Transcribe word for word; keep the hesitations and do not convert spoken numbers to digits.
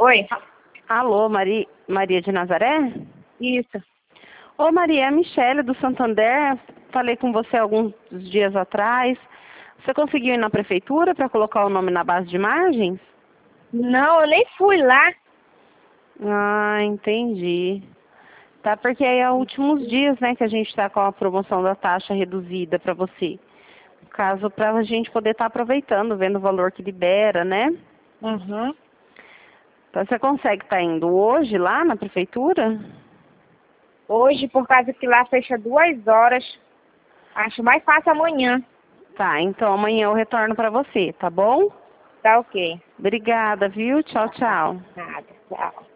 Oi. Alô, Mari... Maria de Nazaré? Isso. Ô, Maria, é a Michele do Santander. Falei com você alguns dias atrás. Você conseguiu ir na prefeitura para colocar o nome na base de imagens? Não, eu nem fui lá. Ah, entendi. Tá, porque aí é últimos dias, né, que a gente tá com a promoção da taxa reduzida para você. Caso para a gente poder estar aproveitando, vendo o valor que libera, né? Uhum. Então você consegue estar indo hoje lá na prefeitura? Hoje, por causa que lá fecha duas horas, acho mais fácil amanhã. Tá, então amanhã eu retorno para você, tá bom? Tá ok. Obrigada, viu? Tchau, Tá. tchau. Nada. Tchau.